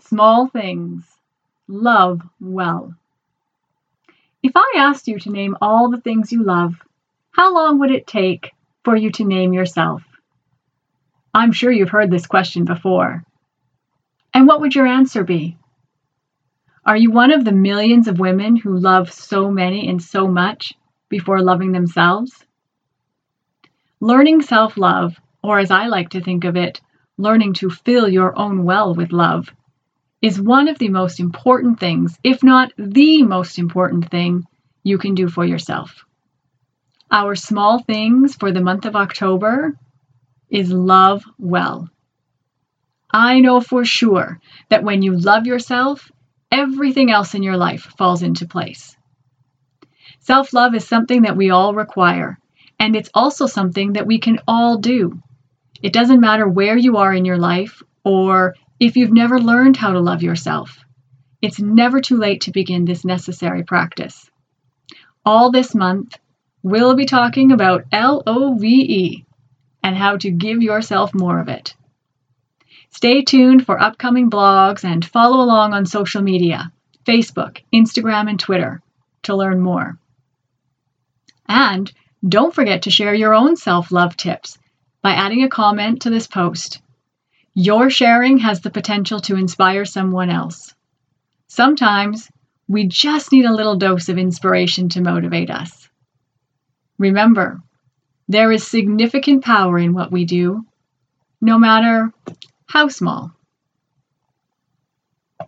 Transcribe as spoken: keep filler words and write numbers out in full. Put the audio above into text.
Small things. Love well. If I asked you to name all the things you love, how long would it take for you to name yourself? I'm sure you've heard this question before. And what would your answer be? Are you one of the millions of women who love so many and so much before loving themselves? Learning self-love, or as I like to think of it, learning to fill your own well with love, is one of the most important things, if not the most important thing, you can do for yourself. Our small things for the month of October is love well. I know for sure that when you love yourself, everything else in your life falls into place. Self-love is something that we all require, and it's also something that we can all do. It doesn't matter where you are in your life or if you've never learned how to love yourself. It's never too late to begin this necessary practice. All this month, we'll be talking about L O V E and how to give yourself more of it. Stay tuned for upcoming blogs and follow along on social media, Facebook, Instagram, and Twitter, to learn more. And don't forget to share your own self-love tips by adding a comment to this post. Your sharing has the potential to inspire someone else. Sometimes we just need a little dose of inspiration to motivate us. Remember, there is significant power in what we do, no matter how small.